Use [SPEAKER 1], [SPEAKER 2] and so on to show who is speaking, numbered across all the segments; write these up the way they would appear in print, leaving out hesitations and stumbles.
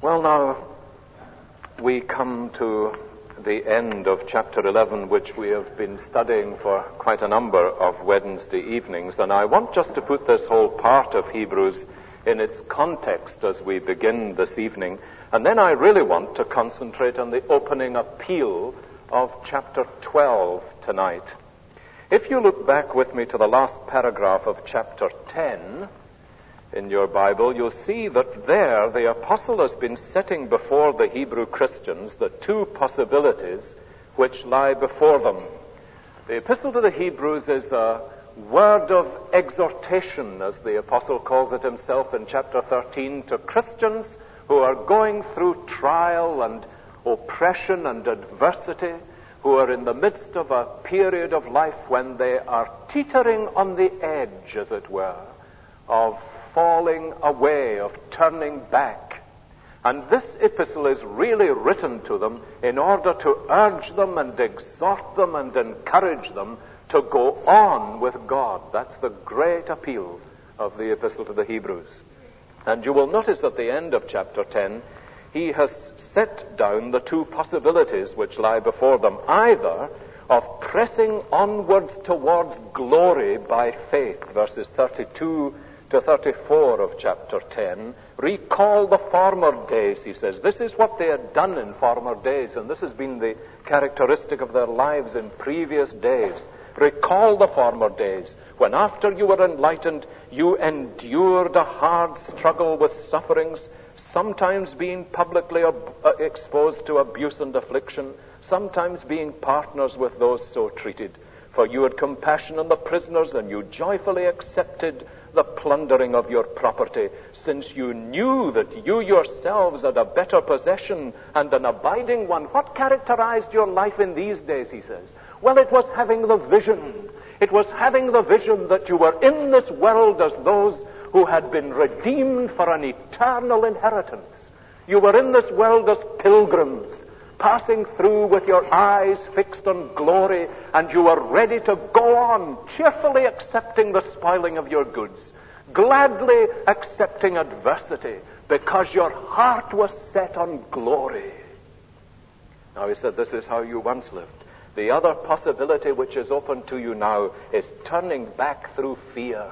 [SPEAKER 1] Well, now, we come to the end of chapter 11, which we have been studying for quite a number of Wednesday evenings, and I want just to put this whole part of Hebrews in its context as we begin this evening, and then I really want to concentrate on the opening appeal of chapter 12 tonight. If you look back with me to the last paragraph of chapter 10, in your Bible, you'll see that there the apostle has been setting before the Hebrew Christians the two possibilities which lie before them. The epistle to the Hebrews is a word of exhortation, as the apostle calls it himself in chapter 13, to Christians who are going through trial and oppression and adversity, who are in the midst of a period of life when they are teetering on the edge, as it were, of falling away, of turning back. And this epistle is really written to them in order to urge them and exhort them and encourage them to go on with God. That's the great appeal of the epistle to the Hebrews. And you will notice at the end of chapter 10, he has set down the two possibilities which lie before them, either of pressing onwards towards glory by faith, verses 32 to 34 of chapter 10, recall the former days, he says. This is what they had done in former days, and this has been the characteristic of their lives in previous days. Recall the former days, when after you were enlightened, you endured a hard struggle with sufferings, sometimes being publicly exposed to abuse and affliction, sometimes being partners with those so treated. For you had compassion on the prisoners, and you joyfully accepted the plundering of your property, since you knew that you yourselves had a better possession and an abiding one. What characterized your life in these days, he says? Well, it was having the vision. It was having the vision that you were in this world as those who had been redeemed for an eternal inheritance. You were in this world as pilgrims, passing through with your eyes fixed on glory, and you were ready to go on, cheerfully accepting the spoiling of your goods, gladly accepting adversity, because your heart was set on glory. Now, he said, this is how you once lived. The other possibility which is open to you now is turning back through fear.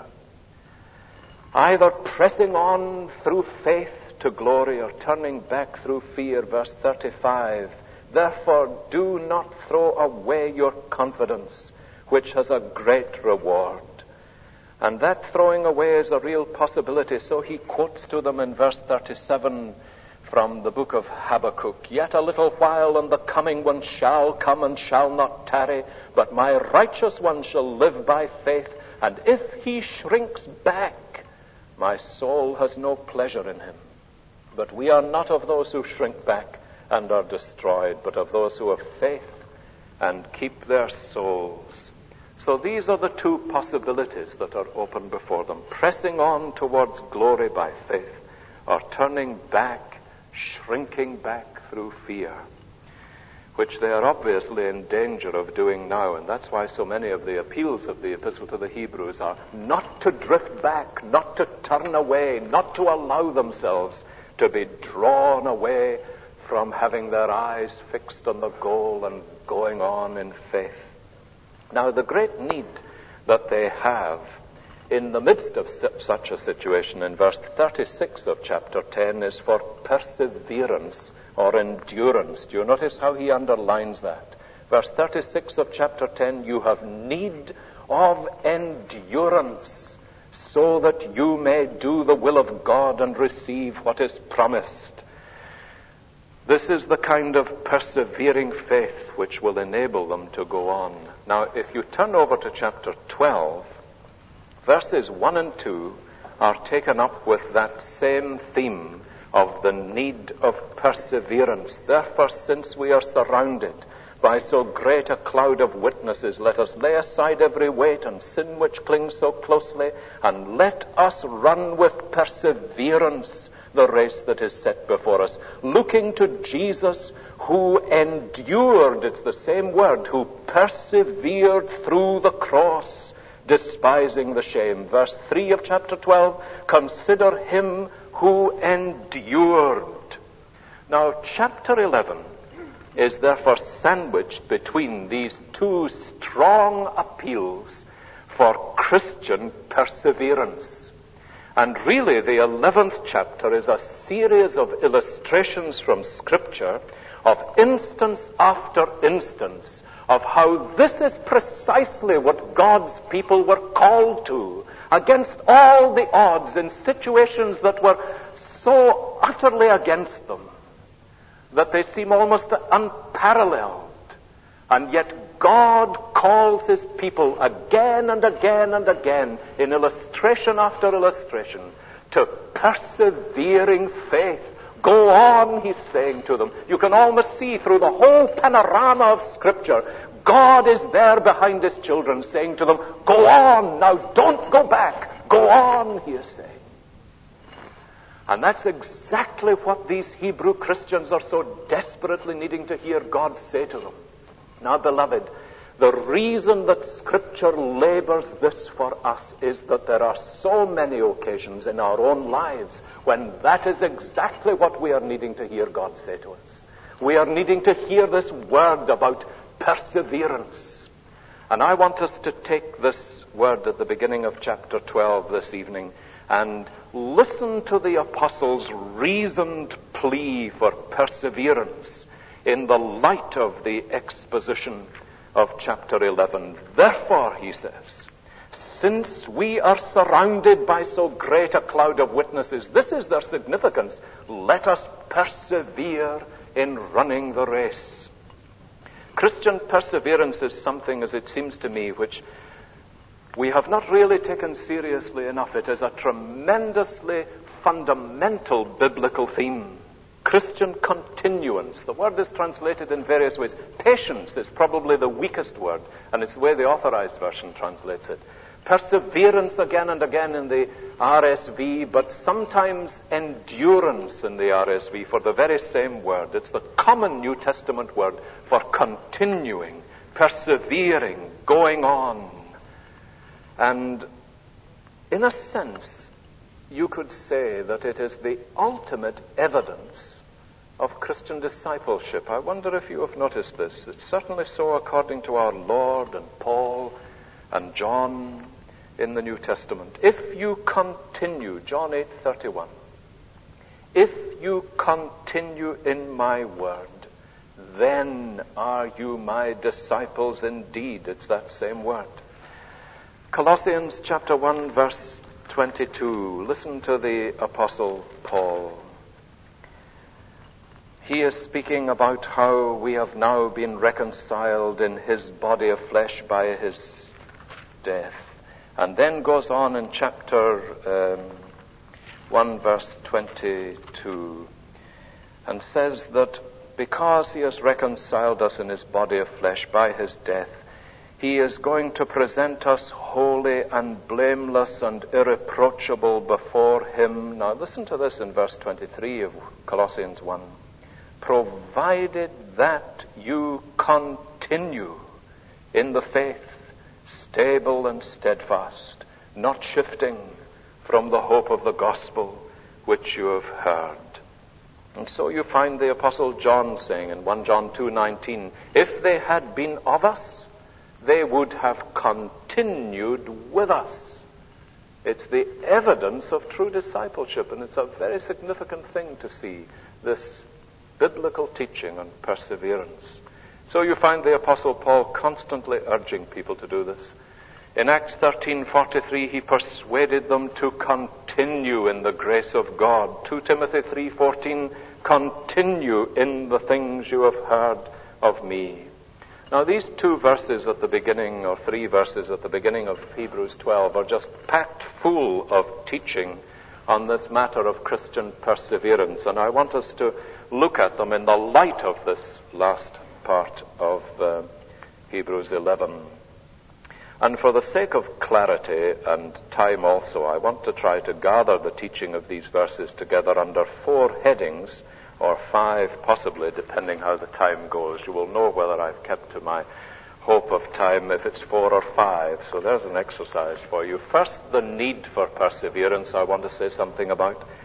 [SPEAKER 1] Either pressing on through faith to glory or turning back through fear. Verse 35, therefore do not throw away your confidence, which has a great reward. And that throwing away is a real possibility. So he quotes to them in verse 37 from the book of Habakkuk, yet a little while and the coming one shall come and shall not tarry, but my righteous one shall live by faith, and if he shrinks back, my soul has no pleasure in him. But we are not of those who shrink back and are destroyed, but of those who have faith and keep their souls. So these are the two possibilities that are open before them. Pressing on towards glory by faith, or turning back, shrinking back through fear, which they are obviously in danger of doing now. And that's why so many of the appeals of the epistle to the Hebrews are not to drift back, not to turn away, not to allow themselves to be drawn away from having their eyes fixed on the goal and going on in faith. Now, the great need that they have in the midst of such a situation in verse 36 of chapter 10 is for perseverance or endurance. Do you notice how he underlines that? Verse 36 of chapter 10, you have need of endurance, so that you may do the will of God and receive what is promised. This is the kind of persevering faith which will enable them to go on. Now, if you turn over to chapter 12, verses 1 and 2 are taken up with that same theme of the need of perseverance. Therefore, since we are surrounded by so great a cloud of witnesses, let us lay aside every weight and sin which clings so closely, and let us run with perseverance the race that is set before us, looking to Jesus, who endured, it's the same word, who persevered through the cross, despising the shame. Verse 3 of chapter 12, consider him who endured Now, chapter 11 is therefore sandwiched between these two strong appeals for Christian perseverance. And really, the 11th chapter is a series of illustrations from Scripture of instance after instance of how this is precisely what God's people were called to, against all the odds in situations that were so utterly against them that they seem almost unparalleled. And yet God calls his people again and again and again, in illustration after illustration, to persevering faith. Go on, he's saying to them. You can almost see through the whole panorama of Scripture, God is there behind his children saying to them, go on, now don't go back. Go on, he is saying. And that's exactly what these Hebrew Christians are so desperately needing to hear God say to them. Now, beloved, the reason that Scripture labors this for us is that there are so many occasions in our own lives when that is exactly what we are needing to hear God say to us. We are needing to hear this word about perseverance. And I want us to take this word at the beginning of chapter 12 this evening and listen to the apostle's reasoned plea for perseverance in the light of the exposition of chapter 11. Therefore, he says, since we are surrounded by so great a cloud of witnesses, this is their significance, let us persevere in running the race. Christian perseverance is something, as it seems to me, which we have not really taken seriously enough. It is a tremendously fundamental biblical theme. Christian continuance. The word is translated in various ways. Patience is probably the weakest word, and it's the way the Authorized Version translates it. Perseverance again and again in the RSV, but sometimes endurance in the RSV for the very same word. It's the common New Testament word for continuing, persevering, going on. And in a sense, you could say that it is the ultimate evidence of Christian discipleship. I wonder if you have noticed this. It's certainly so according to our Lord and Paul and John in the New Testament. If you continue, John 8:31, if you continue in my word, then are you my disciples indeed. It's that same word. Colossians chapter 1 verse 22. Listen to the Apostle Paul. He is speaking about how we have now been reconciled in his body of flesh by his death. And then goes on in chapter 1 verse 22 and says that because he has reconciled us in his body of flesh by his death, he is going to present us holy and blameless and irreproachable before him. Now listen to this in verse 23 of Colossians 1. Provided that you continue in the faith, stable and steadfast, not shifting from the hope of the gospel which you have heard. And so you find the Apostle John saying in 1 John 2:19, if they had been of us, they would have continued with us. It's the evidence of true discipleship, and it's a very significant thing to see this biblical teaching on perseverance. So you find the Apostle Paul constantly urging people to do this. In Acts 13:43, he persuaded them to continue in the grace of God. 2 Timothy 3:14, continue in the things you have heard of me. Now these two verses at the beginning, or three verses at the beginning of Hebrews 12, are just packed full of teaching on this matter of Christian perseverance. And I want us to look at them in the light of this last part of Hebrews 11. And for the sake of clarity and time also, I want to try to gather the teaching of these verses together under four headings, or five possibly, depending how the time goes. You will know whether I've kept to my hope of time if it's 4 or 5. So there's an exercise for you. First, the need for perseverance I want to say something about.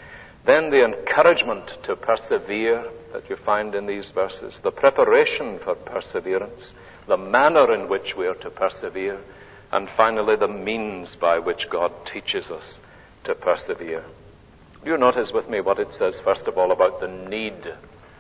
[SPEAKER 1] Then the encouragement to persevere that you find in these verses, the preparation for perseverance, the manner in which we are to persevere, and finally the means by which God teaches us to persevere. Do you notice with me what it says, first of all, about the need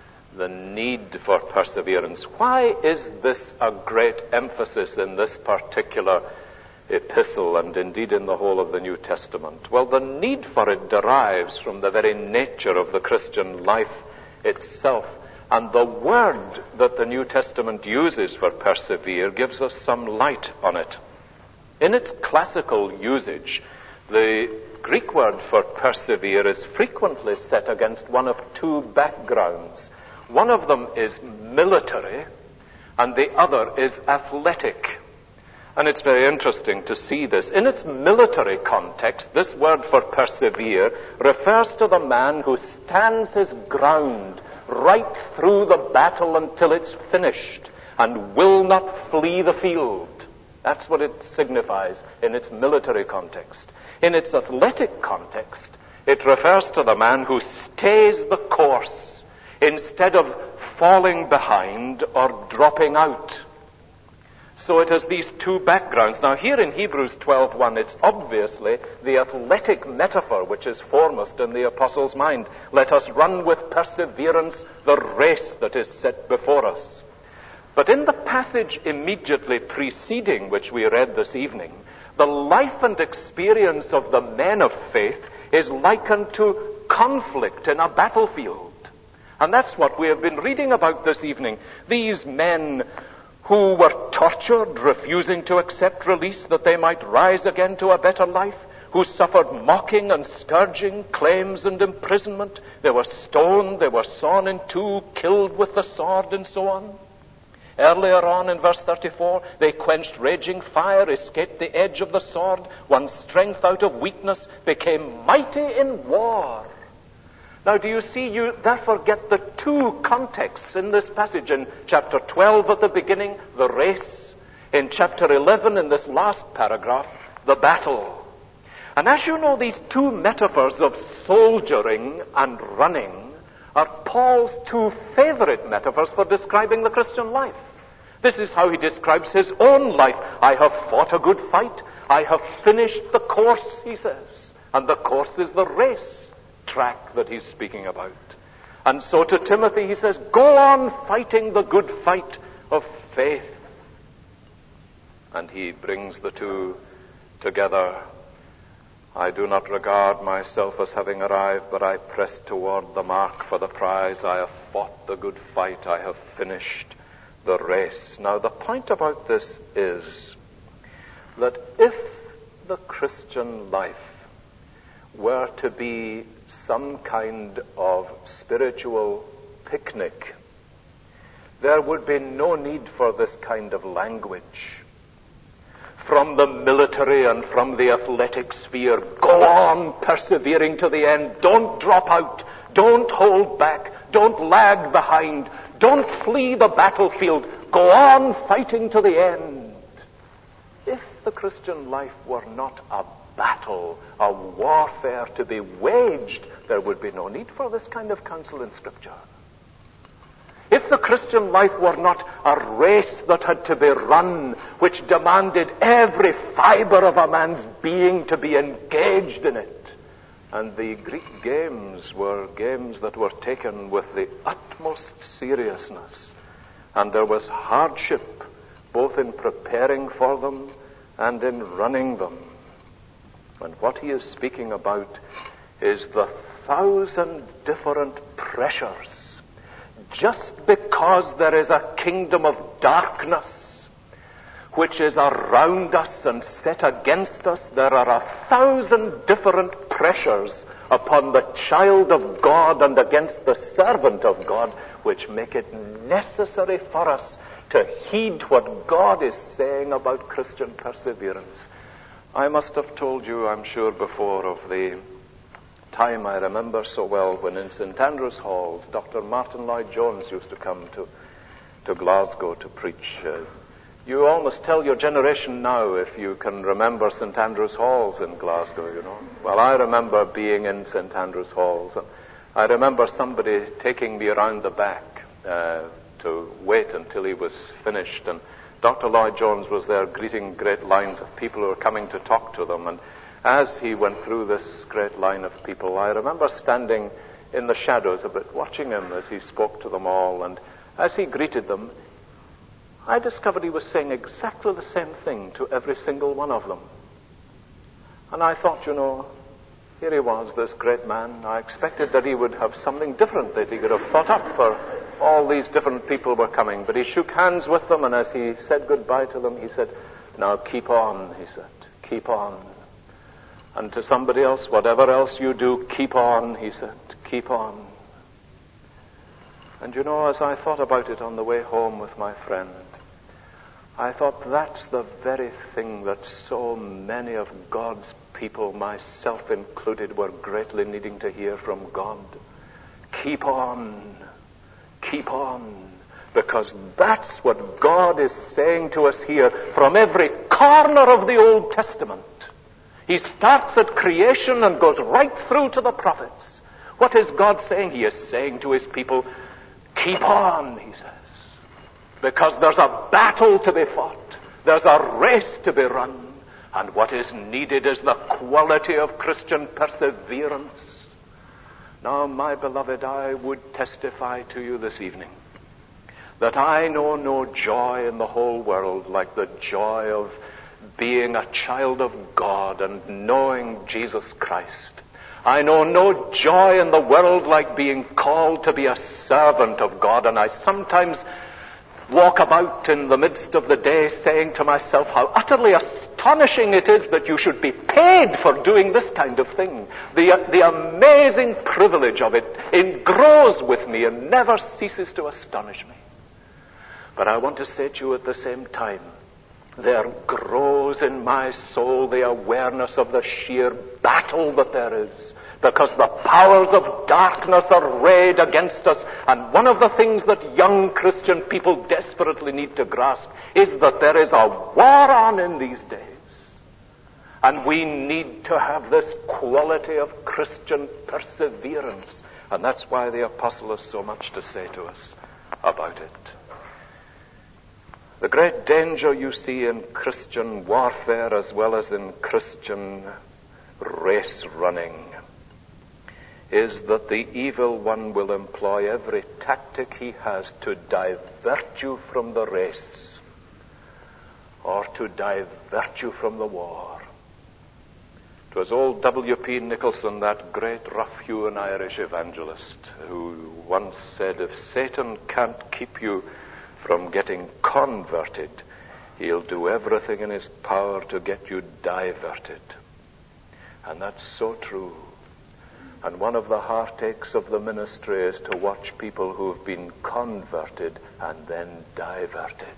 [SPEAKER 1] for perseverance? Why is this a great emphasis in this particular epistle, and indeed in the whole of the New Testament? Well, the need for it derives from the very nature of the Christian life itself. And the word that the New Testament uses for persevere gives us some light on it. In its classical usage, the Greek word for persevere is frequently set against one of two backgrounds. One of them is military, and the other is athletic. And it's very interesting to see this. In its military context, this word for persevere refers to the man who stands his ground right through the battle until it's finished and will not flee the field. That's what it signifies in its military context. In its athletic context, it refers to the man who stays the course instead of falling behind or dropping out. So it has these two backgrounds. Now here in Hebrews 12:1, it's obviously the athletic metaphor which is foremost in the apostle's mind. Let us run with perseverance the race that is set before us. But in the passage immediately preceding which we read this evening, the life and experience of the men of faith is likened to conflict in a battlefield. And that's what we have been reading about this evening. These men who were tortured, refusing to accept release that they might rise again to a better life, who suffered mocking and scourging, claims and imprisonment. They were stoned, they were sawn in two, killed with the sword, and so on. Earlier on in verse 34, they quenched raging fire, escaped the edge of the sword, won strength out of weakness, became mighty in war. Now, do you see, you therefore get the two contexts in this passage. In chapter 12 at the beginning, the race. In chapter 11, in this last paragraph, the battle. And as you know, these two metaphors of soldiering and running are Paul's two favorite metaphors for describing the Christian life. This is how he describes his own life. I have fought a good fight. I have finished the course, he says. And the course is the race track that he's speaking about. And so to Timothy he says, go on fighting the good fight of faith. And he brings the two together. I do not regard myself as having arrived, but I press toward the mark for the prize. I have fought the good fight. I have finished the race. Now the point about this is that if the Christian life were to be some kind of spiritual picnic, there would be no need for this kind of language. From the military and from the athletic sphere, go on persevering to the end. Don't drop out. Don't hold back. Don't lag behind. Don't flee the battlefield. Go on fighting to the end. If the Christian life were not a battle, a warfare to be waged, there would be no need for this kind of counsel in Scripture. If the Christian life were not a race that had to be run, which demanded every fiber of a man's being to be engaged in it, and the Greek games were games that were taken with the utmost seriousness, and there was hardship both in preparing for them and in running them. And what he is speaking about is the 1,000 different pressures. Just because there is a kingdom of darkness which is around us and set against us, there are 1,000 different pressures upon the child of God and against the servant of God, which make it necessary for us to heed what God is saying about Christian perseverance. I must have told you, I'm sure, before of the time I remember so well when in St. Andrew's Halls, Dr. Martin Lloyd-Jones used to come to Glasgow to preach You almost tell your generation now if you can remember St. Andrew's Halls in Glasgow, you know. Well, I remember being in St. Andrew's Halls, and I remember somebody taking me around the back to wait until he was finished, and Dr. Lloyd Jones was there greeting great lines of people who were coming to talk to them, and as he went through this great line of people, I remember standing in the shadows a bit, watching him as he spoke to them all, and as he greeted them, I discovered he was saying exactly the same thing to every single one of them. And I thought, you know, here he was, this great man. I expected that he would have something different that he could have thought up for all these different people were coming. But he shook hands with them, and as he said goodbye to them, he said, now keep on, he said, keep on. And to somebody else, whatever else you do, keep on, he said, keep on. And you know, as I thought about it on the way home with my friend, I thought that's the very thing that so many of God's people, myself included, were greatly needing to hear from God. Keep on. Keep on. Because that's what God is saying to us here from every corner of the Old Testament. He starts at creation and goes right through to the prophets. What is God saying? He is saying to his people, keep on, he says. Because there's a battle to be fought. There's a race to be run. And what is needed is the quality of Christian perseverance. Now, my beloved, I would testify to you this evening that I know no joy in the whole world like the joy of being a child of God and knowing Jesus Christ. I know no joy in the world like being called to be a servant of God, and I sometimes walk about in the midst of the day saying to myself how utterly astonishing it is that you should be paid for doing this kind of thing. The amazing privilege of it engrows with me and never ceases to astonish me. But I want to say to you at the same time, there grows in my soul the awareness of the sheer battle that there is, because the powers of darkness are arrayed against us. And one of the things that young Christian people desperately need to grasp is that there is a war on in these days. And we need to have this quality of Christian perseverance. And that's why the apostle has so much to say to us about it. The great danger you see in Christian warfare as well as in Christian race running is that the evil one will employ every tactic he has to divert you from the race or to divert you from the war. It was old W.P. Nicholson, that great rough-hewn Irish evangelist, who once said, if Satan can't keep you from getting converted, he'll do everything in his power to get you diverted. And that's so true. And one of the heartaches of the ministry is to watch people who have been converted and then diverted.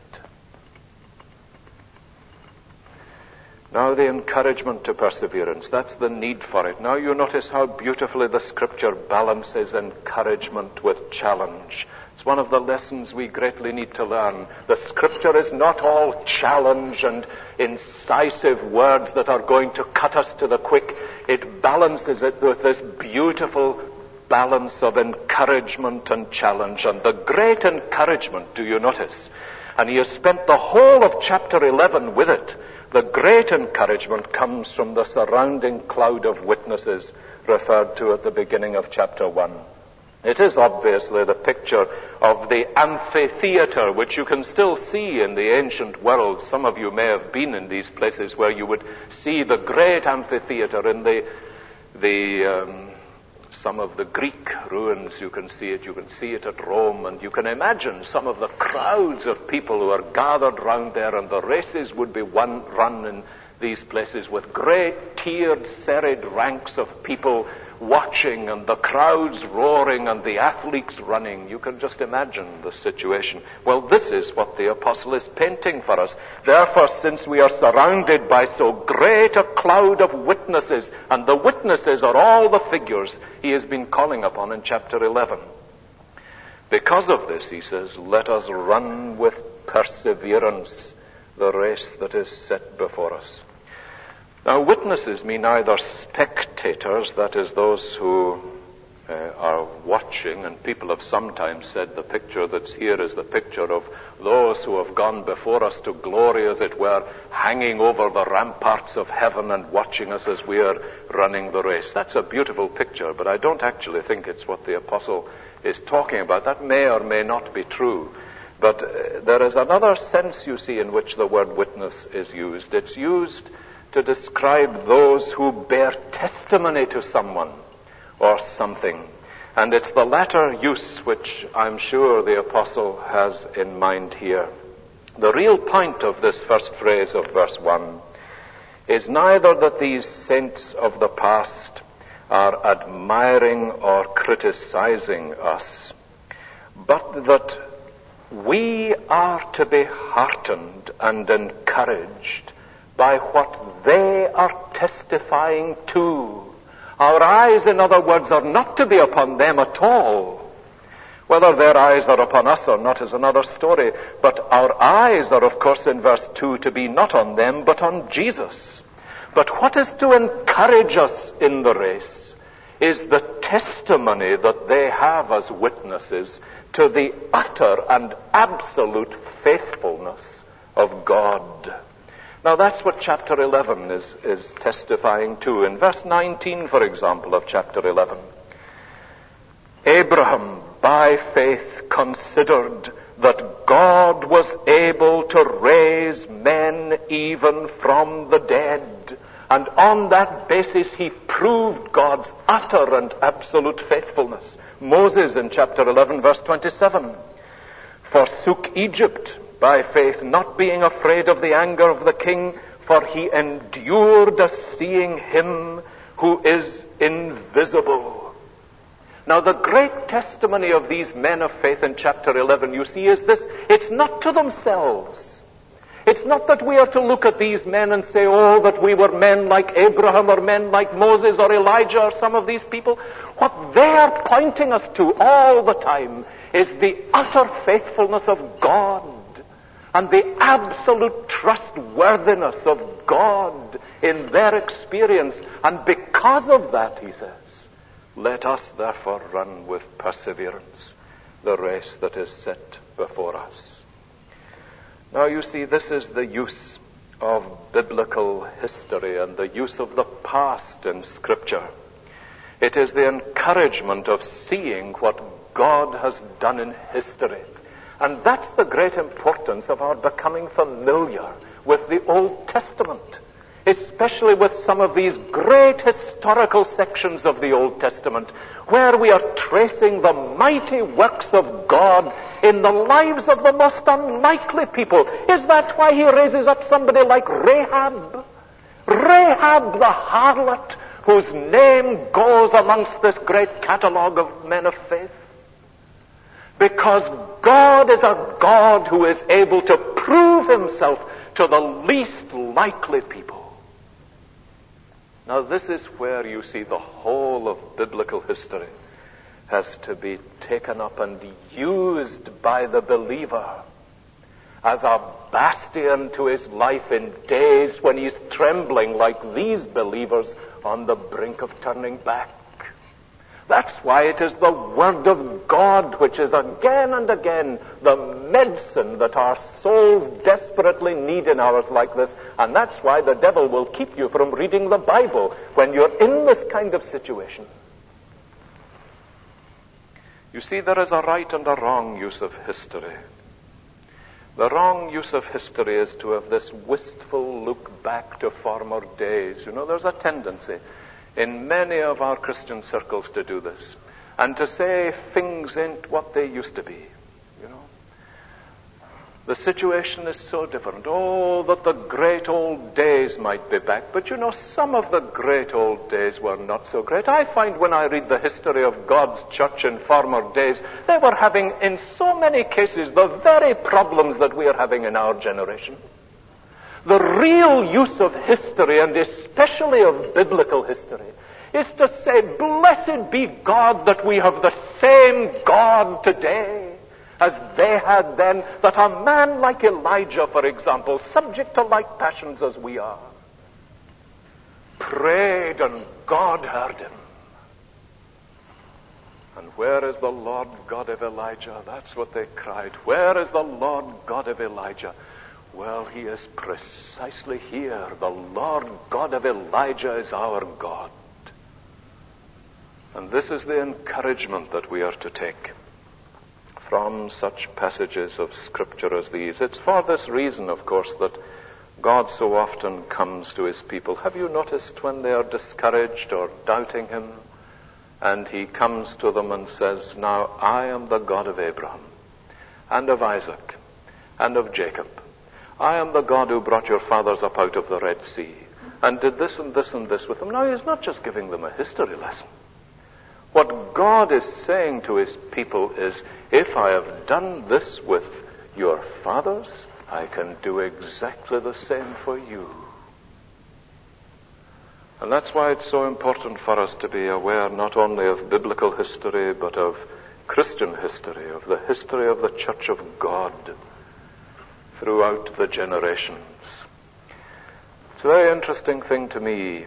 [SPEAKER 1] Now the encouragement to perseverance, that's the need for it. Now you notice how beautifully the Scripture balances encouragement with challenge. It's one of the lessons we greatly need to learn. The Scripture is not all challenge and incisive words that are going to cut us to the quick. It balances it with this beautiful balance of encouragement and challenge. And the great encouragement, do you notice? And he has spent the whole of chapter 11 with it. The great encouragement comes from the surrounding cloud of witnesses referred to at the beginning of chapter 1. It is obviously the picture of the amphitheater, which you can still see in the ancient world. Some of you may have been in these places where you would see the great amphitheater in some of the Greek ruins. You can see it at Rome, and you can imagine some of the crowds of people who are gathered round there, and the races would be run in these places with great tiered, serried ranks of people watching, and the crowds roaring, and the athletes running. You can just imagine the situation. Well, this is what the apostle is painting for us. Therefore, since we are surrounded by so great a cloud of witnesses, and the witnesses are all the figures he has been calling upon in chapter 11. Because of this, he says, let us run with perseverance the race that is set before us. Now, witnesses mean either spectators, that is, those who are watching, and people have sometimes said the picture that's here is the picture of those who have gone before us to glory, as it were, hanging over the ramparts of heaven and watching us as we are running the race. That's a beautiful picture, but I don't actually think it's what the apostle is talking about. That may or may not be true. But there is another sense, you see, in which the word witness is used. It's used to describe those who bear testimony to someone or something. And it's the latter use which I'm sure the apostle has in mind here. The real point of this first phrase of verse 1 is neither that these saints of the past are admiring or criticizing us, but that we are to be heartened and encouraged by what they are testifying to. Our eyes, in other words, are not to be upon them at all. Whether their eyes are upon us or not is another story. But our eyes are, of course, in verse 2, to be not on them, but on Jesus. But what is to encourage us in the race is the testimony that they have as witnesses to the utter and absolute faithfulness of God. Now that's what chapter 11 is testifying to. In verse 19, for example, of chapter 11, Abraham, by faith, considered that God was able to raise men even from the dead. And on that basis, he proved God's utter and absolute faithfulness. Moses, in chapter 11, verse 27, forsook Egypt by faith, not being afraid of the anger of the king, for he endured as seeing him who is invisible. Now, the great testimony of these men of faith in chapter 11, you see, is this. It's not to themselves. It's not that we are to look at these men and say, oh, that we were men like Abraham or men like Moses or Elijah or some of these people. What they are pointing us to all the time is the utter faithfulness of God and the absolute trustworthiness of God in their experience. And because of that, he says, let us therefore run with perseverance the race that is set before us. Now you see, this is the use of biblical history and the use of the past in Scripture. It is the encouragement of seeing what God has done in history. And that's the great importance of our becoming familiar with the Old Testament, especially with some of these great historical sections of the Old Testament, where we are tracing the mighty works of God in the lives of the most unlikely people. Is that why he raises up somebody like Rahab? Rahab the harlot, whose name goes amongst this great catalogue of men of faith. Because God is a God who is able to prove himself to the least likely people. Now this is where you see the whole of biblical history has to be taken up and used by the believer as a bastion to his life in days when he's trembling like these believers on the brink of turning back. That's why it is the Word of God which is again and again the medicine that our souls desperately need in hours like this. And that's why the devil will keep you from reading the Bible when you're in this kind of situation. You see, there is a right and a wrong use of history. The wrong use of history is to have this wistful look back to former days. You know, there's a tendency in many of our Christian circles to do this, and to say things ain't what they used to be. You know, the situation is so different. Oh, that the great old days might be back. But you know, some of the great old days were not so great. I find when I read the history of God's church in former days, they were having, in so many cases, the very problems that we are having in our generation. The real use of history, and especially of biblical history, is to say, blessed be God that we have the same God today as they had then, that a man like Elijah, for example, subject to like passions as we are, prayed and God heard him. And where is the Lord God of Elijah? That's what they cried. Where is the Lord God of Elijah? Well, he is precisely here. The Lord God of Elijah is our God. And this is the encouragement that we are to take from such passages of Scripture as these. It's for this reason, of course, that God so often comes to his people. Have you noticed when they are discouraged or doubting him, and he comes to them and says, now I am the God of Abraham, and of Isaac, and of Jacob. I am the God who brought your fathers up out of the Red Sea, and did this and this and this with them. Now he's not just giving them a history lesson. What God is saying to his people is, if I have done this with your fathers, I can do exactly the same for you. And that's why it's so important for us to be aware not only of biblical history, but of Christian history, of the history of the Church of God throughout the generations. It's a very interesting thing to me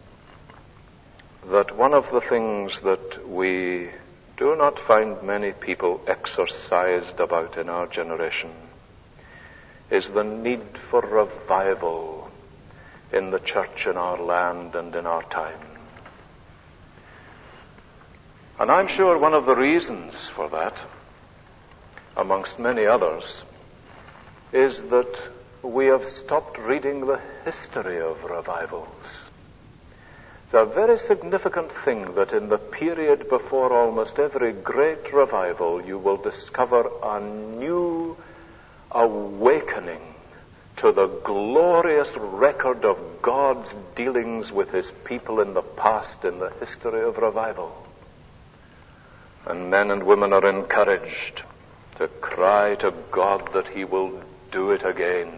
[SPEAKER 1] that one of the things that we do not find many people exercised about in our generation is the need for revival in the church in our land and in our time. And I'm sure one of the reasons for that, amongst many others, is that we have stopped reading the history of revivals. It's a very significant thing that in the period before almost every great revival, you will discover a new awakening to the glorious record of God's dealings with his people in the past, in the history of revival. And men and women are encouraged to cry to God that he will do it again.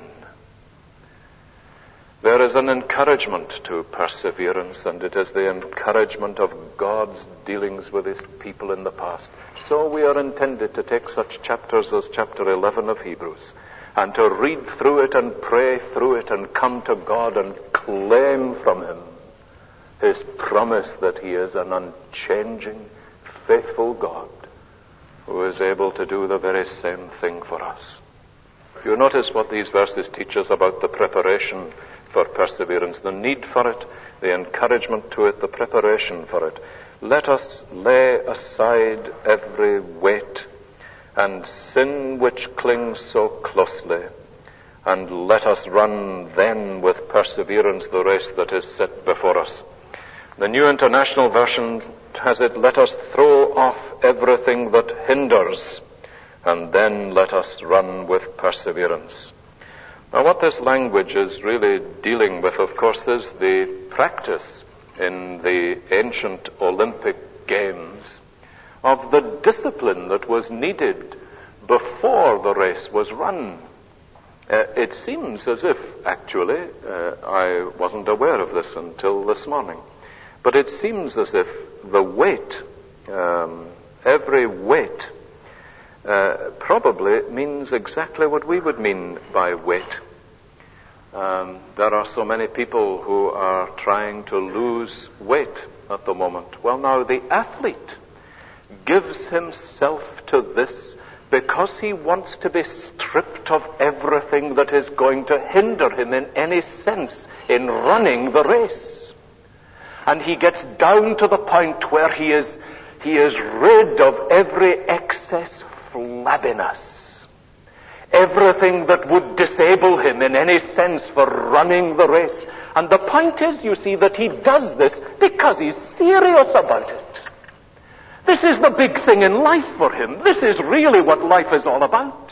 [SPEAKER 1] There is an encouragement to perseverance, and it is the encouragement of God's dealings with his people in the past. So we are intended to take such chapters as chapter 11 of Hebrews, and to read through it and pray through it and come to God and claim from him his promise that he is an unchanging, faithful God who is able to do the very same thing for us. You notice what these verses teach us about the preparation for perseverance, the need for it, the encouragement to it, the preparation for it. Let us lay aside every weight and sin which clings so closely, and let us run then with perseverance the race that is set before us. The New International Version has it, let us throw off everything that hinders, and then let us run with perseverance. Now, what this language is really dealing with, of course, is the practice in the ancient Olympic Games of the discipline that was needed before the race was run. It seems as if, actually, I wasn't aware of this until this morning, but it seems as if the weight, every weight, probably means exactly what we would mean by weight. There are so many people who are trying to lose weight at the moment. Well, now, the athlete gives himself to this because he wants to be stripped of everything that is going to hinder him in any sense in running the race. And he gets down to the point where he is rid of every excess flabbiness, everything that would disable him in any sense for running the race. And the point is, you see, that he does this because he's serious about it. This is the big thing in life for him. This is really what life is all about.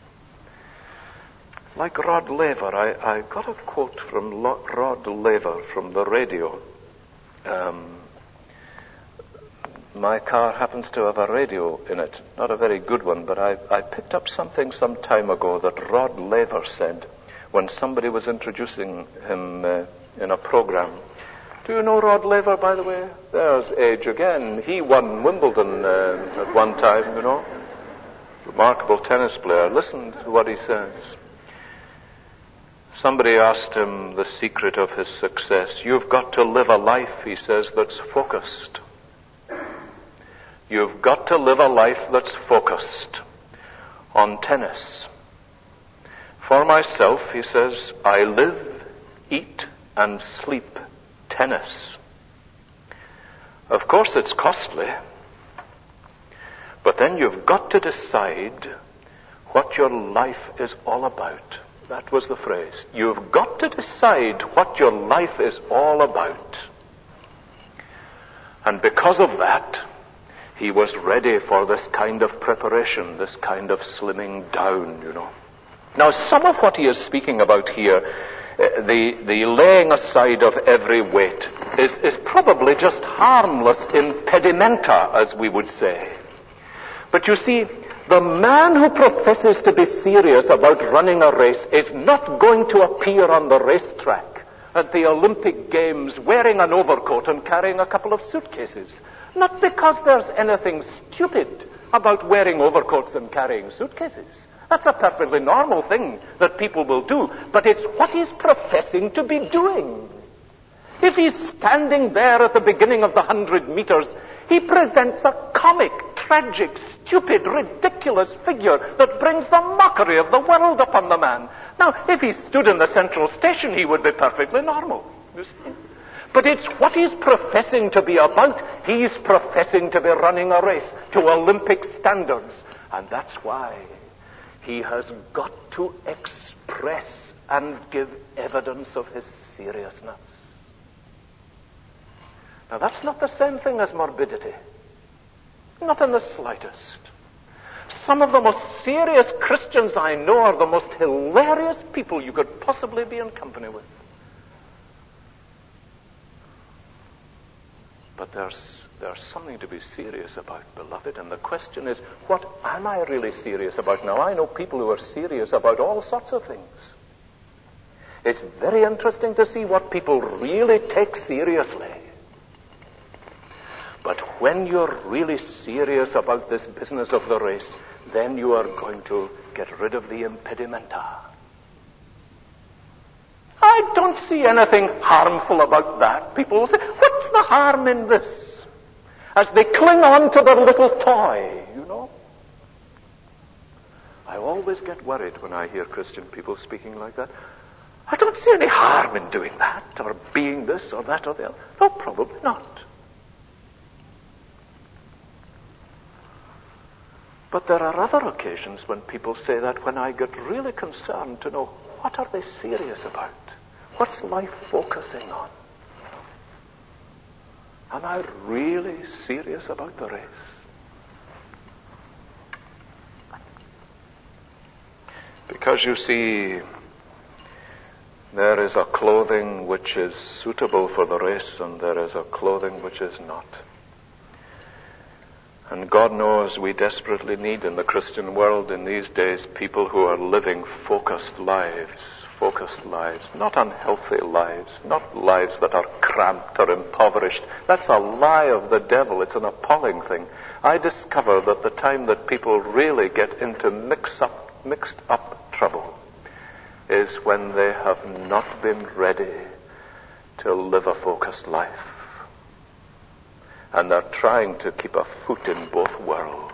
[SPEAKER 1] Like Rod Laver, I got a quote from Rod Laver from the radio. My car happens to have a radio in it. Not a very good one, but I picked up something some time ago that Rod Laver said when somebody was introducing him in a program. Do you know Rod Laver, by the way? There's age again. He won Wimbledon at one time, you know. remarkable tennis player. Listen to what he says. Somebody asked him the secret of his success. You've got to live a life, he says, that's focused. You've got to live a life that's focused on tennis. For myself, he says, I live, eat, and sleep tennis. Of course, it's costly. But then you've got to decide what your life is all about. That was the phrase. You've got to decide what your life is all about. And because of that, he was ready for this kind of preparation, this kind of slimming down, Now, some of what he is speaking about here, the laying aside of every weight, is probably just harmless impedimenta, as we would say. But you see, the man who professes to be serious about running a race is not going to appear on the racetrack at the Olympic Games wearing an overcoat and carrying a couple of suitcases. Not because there's anything stupid about wearing overcoats and carrying suitcases. That's a perfectly normal thing that people will do, but it's what he's professing to be doing. If he's standing there at the beginning of the 100 meters, he presents a comic, tragic, stupid, ridiculous figure that brings the mockery of the world upon the man. Now, if he stood in the central station, he would be perfectly normal, you see. But it's what he's professing to be about. He's professing to be running a race to Olympic standards. And that's why he has got to express and give evidence of his seriousness. Now, that's not the same thing as morbidity. Not in the slightest. Some of the most serious Christians I know are the most hilarious people you could possibly be in company with. But there's something to be serious about, beloved, and the question is, what am I really serious about? Now, I know people who are serious about all sorts of things. It's very interesting to see what people really take seriously. But when you're really serious about this business of the race, then you are going to get rid of the impedimenta. I don't see anything harmful about that. People will say, what's the harm in this? As they cling on to their little toy, I always get worried when I hear Christian people speaking like that. I don't see any harm in doing that, or being this, or that, or the other. No, probably not. But there are other occasions when people say that, when I get really concerned to know, what are they serious about? What's life focusing on? Am I really serious about the race? Because you see, there is a clothing which is suitable for the race, and there is a clothing which is not. And God knows we desperately need in the Christian world in these days people who are living focused lives, not unhealthy lives, not lives that are cramped or impoverished. That's a lie of the devil. It's an appalling thing. I discover that the time that people really get into mixed up trouble is when they have not been ready to live a focused life. And they're trying to keep a foot in both worlds.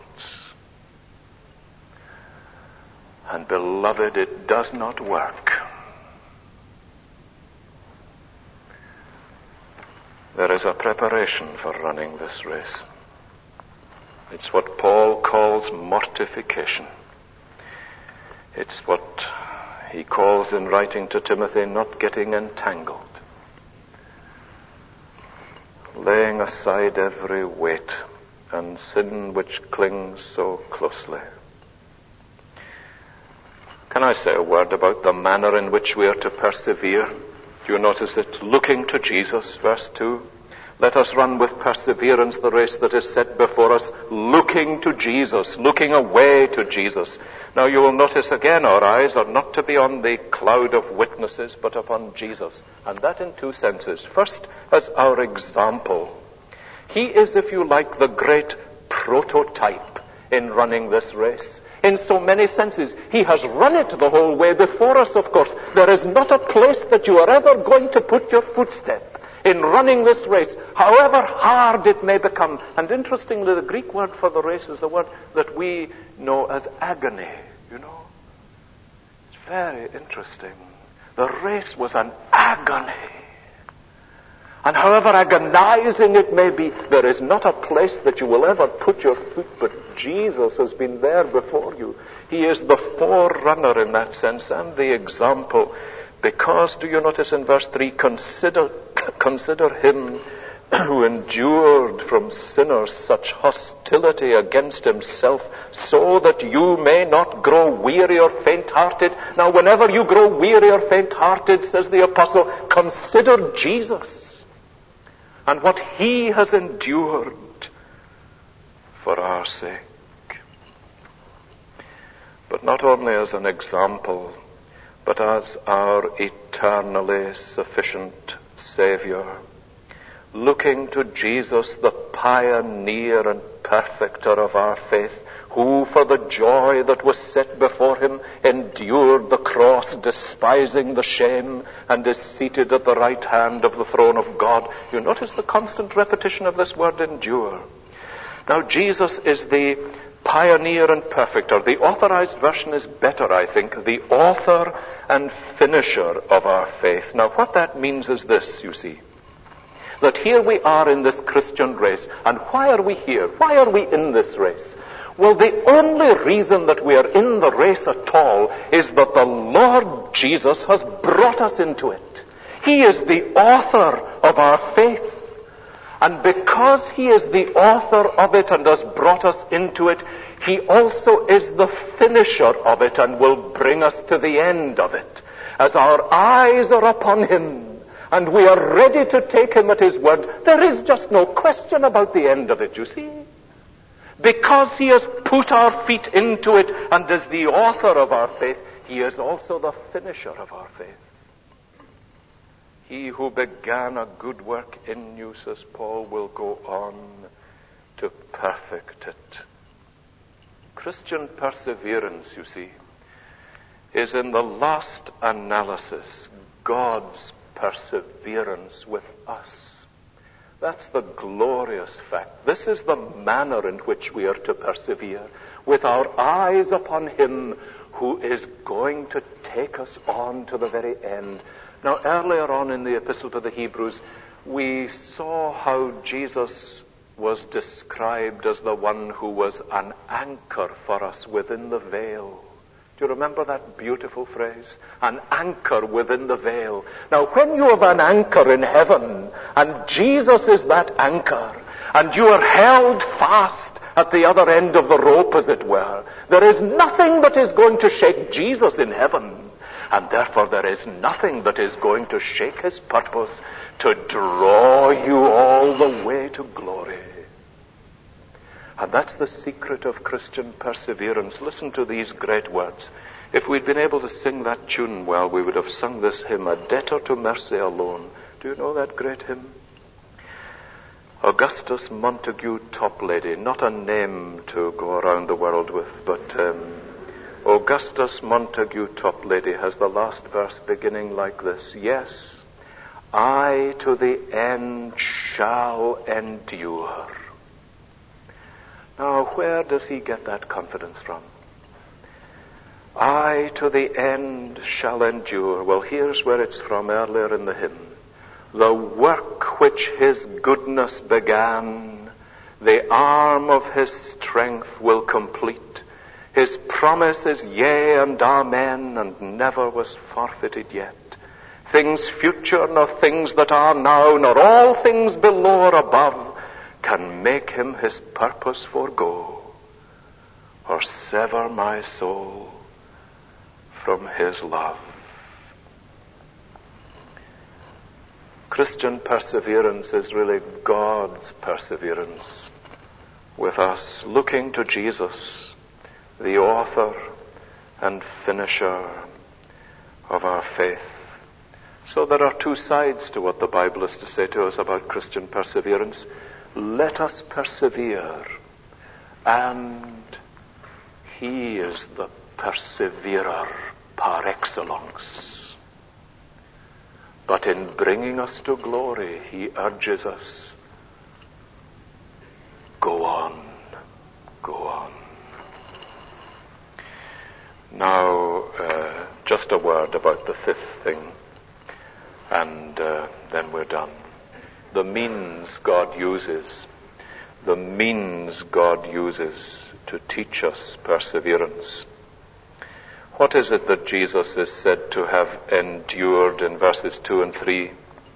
[SPEAKER 1] And beloved, it does not work. There is a preparation for running this race. It's what Paul calls mortification. It's what he calls in writing to Timothy not getting entangled. Laying aside every weight and sin which clings so closely. Can I say a word about the manner in which we are to persevere? Do you notice it? Looking to Jesus, verse 2. Let us run with perseverance the race that is set before us, looking to Jesus, looking away to Jesus. Now you will notice again our eyes are not to be on the cloud of witnesses, but upon Jesus. And that in two senses. First, as our example. He is, if you like, the great prototype in running this race. in so many senses. He has run it the whole way before us, of course. There is not a place that you are ever going to put your footstep in running this race, however hard it may become. And interestingly, the Greek word for the race is the word that we know as agony, you know. It's very interesting. The race was an agony. And however agonizing it may be, there is not a place that you will ever put your foot, but Jesus has been there before you. He is the forerunner in that sense and the example. Because, do you notice in verse 3, consider him who endured from sinners such hostility against himself, so that you may not grow weary or faint-hearted. Now, whenever you grow weary or faint-hearted, says the apostle, consider Jesus and what he has endured for our sake. But not only as an example, but as our eternally sufficient Savior. Looking to Jesus, the pioneer and perfecter of our faith, who for the joy that was set before him endured the cross, despising the shame, and is seated at the right hand of the throne of God. You notice the constant repetition of this word endure. Now Jesus is the pioneer and perfecter. The authorized version is better, I think. The author and finisher of our faith. Now what that means is this, you see. That here we are in this Christian race. And why are we here? Why are we in this race? Well, the only reason that we are in the race at all is that the Lord Jesus has brought us into it. He is the author of our faith. And because he is the author of it and has brought us into it, he also is the finisher of it and will bring us to the end of it. As our eyes are upon him and we are ready to take him at his word, there is just no question about the end of it, you see. Because he has put our feet into it and is the author of our faith, he is also the finisher of our faith. He who began a good work in you, says Paul, will go on to perfect it. Christian perseverance, you see, is in the last analysis God's perseverance with us. That's the glorious fact. This is the manner in which we are to persevere, with our eyes upon him who is going to take us on to the very end. Now, earlier on in the Epistle to the Hebrews, we saw how Jesus was described as the one who was an anchor for us within the veil. Do you remember that beautiful phrase? An anchor within the veil. Now, when you have an anchor in heaven, and Jesus is that anchor, and you are held fast at the other end of the rope, as it were, there is nothing that is going to shake Jesus in heaven. And therefore there is nothing that is going to shake his purpose to draw you all the way to glory. And that's the secret of Christian perseverance. Listen to these great words. If we'd been able to sing that tune well, we would have sung this hymn, A Debtor to Mercy Alone. Do you know that great hymn? Augustus Montague Toplady, not a name to go around the world with, but Augustus Montague Toplady has the last verse beginning like this. Yes, I to the end shall endure. Now, where does he get that confidence from? I to the end shall endure. Well, here's where it's from earlier in the hymn. The work which his goodness began, the arm of his strength will complete. His promise is yea and amen, and never was forfeited yet. Things future, nor things that are now, nor all things below or above, can make him his purpose forego, or sever my soul from his love. Christian perseverance is really God's perseverance with us, looking to Jesus, the author and finisher of our faith. So there are two sides to what the Bible is to say to us about Christian perseverance. Let us persevere, and He is the perseverer par excellence. But in bringing us to glory, he urges us, go on, go on. Now, just a word about the fifth thing, and then we're done. The means God uses. The means God uses to teach us perseverance. What is it that Jesus is said to have endured in verses 2 and 3?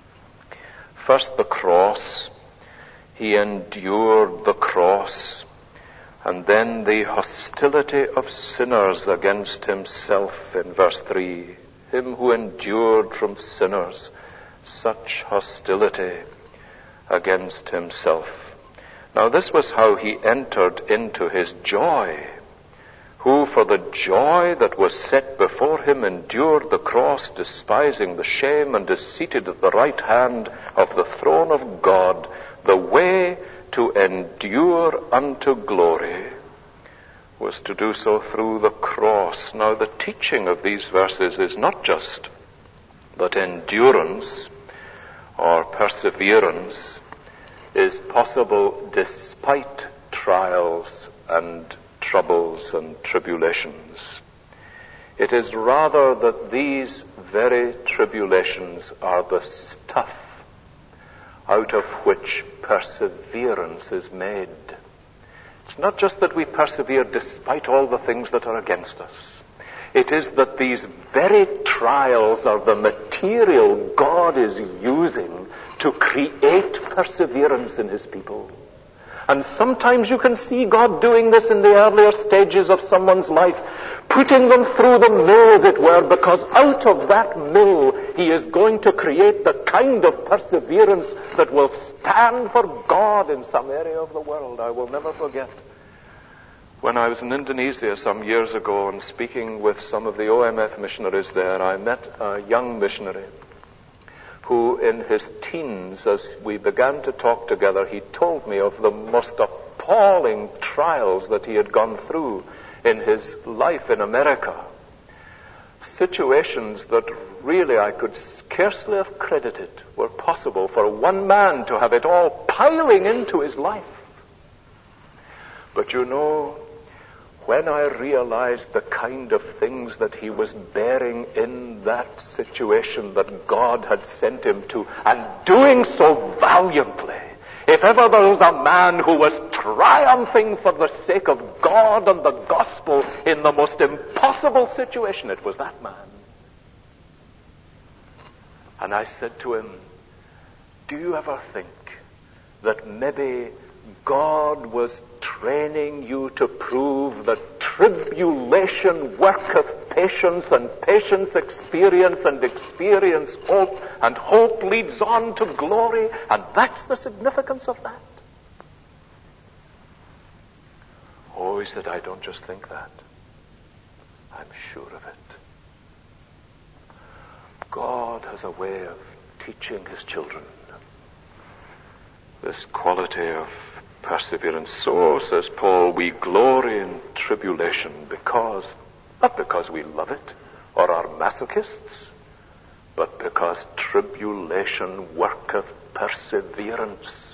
[SPEAKER 1] First, the cross. He endured the cross. And then the hostility of sinners against himself in verse 3. Him who endured from sinners such hostility against himself. Now this was how he entered into his joy. Who for the joy that was set before him endured the cross, despising the shame, and is seated at the right hand of the throne of God. The way to endure unto glory was to do so through the cross. Now the teaching of these verses is not just that endurance or perseverance is possible despite trials and troubles and tribulations. It is rather that these very tribulations are the stuff out of which perseverance is made. It's not just that we persevere despite all the things that are against us. It is that these very trials are the material God is using to create perseverance in his people. And sometimes you can see God doing this in the earlier stages of someone's life, putting them through the mill, as it were, because out of that mill he is going to create the kind of perseverance that will stand for God in some area of the world. I will never forget when I was in Indonesia some years ago and speaking with some of the OMF missionaries there, I met a young missionary who in his teens, as we began to talk together, he told me of the most appalling trials that he had gone through in his life in America. Situations that really I could scarcely have credited were possible for one man to have it all piling into his life. But you know, when I realized the kind of things that he was bearing in that situation that God had sent him to, and doing so valiantly, if ever there was a man who was triumphing for the sake of God and the gospel in the most impossible situation, it was that man. And I said to him, do you ever think that maybe God was training you to prove that tribulation worketh patience, and patience experience, and experience hope, and hope leads on to glory, and that's the significance of that? Oh, he said, I don't just think that. I'm sure of it. God has a way of teaching his children this quality of perseverance. So, says Paul, we glory in tribulation not because we love it or are masochists, but because tribulation worketh perseverance.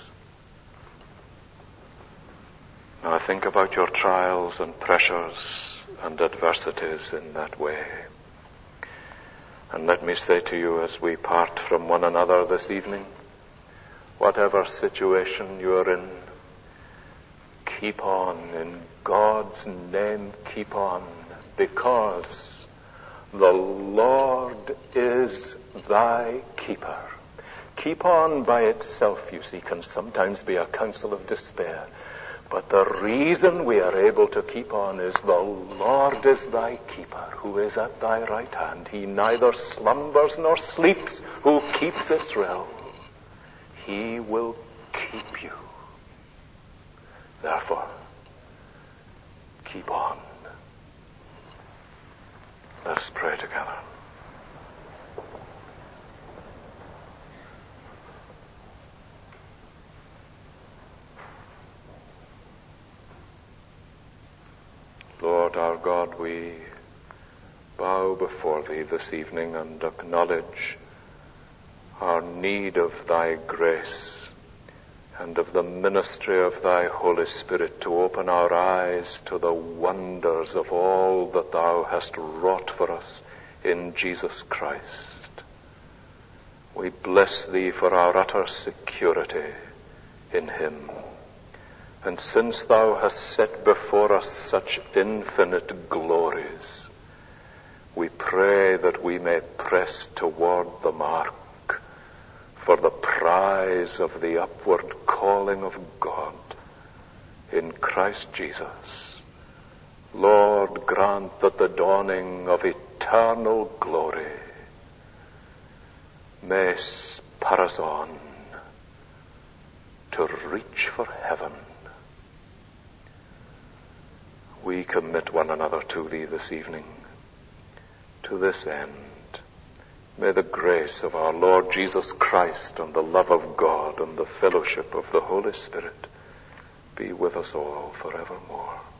[SPEAKER 1] Now I think about your trials and pressures and adversities in that way. And let me say to you as we part from one another this evening, whatever situation you're in, keep on. In God's name, keep on. Because the Lord is thy keeper. Keep on by itself, you see, can sometimes be a counsel of despair. But the reason we are able to keep on is the Lord is thy keeper, who is at thy right hand. He neither slumbers nor sleeps, who keeps Israel. He will keep you. Therefore, keep on. Let us pray together. Lord, our God, we bow before thee this evening and acknowledge our need of thy grace and of the ministry of thy Holy Spirit to open our eyes to the wonders of all that thou hast wrought for us in Jesus Christ. We bless thee for our utter security in him. And since thou hast set before us such infinite glories, we pray that we may press toward the mark for the prize of the upward calling of God in Christ Jesus. Lord, grant that the dawning of eternal glory may spur us on to reach for heaven. We commit one another to thee this evening. To this end, may the grace of our Lord Jesus Christ and the love of God and the fellowship of the Holy Spirit be with us all forevermore.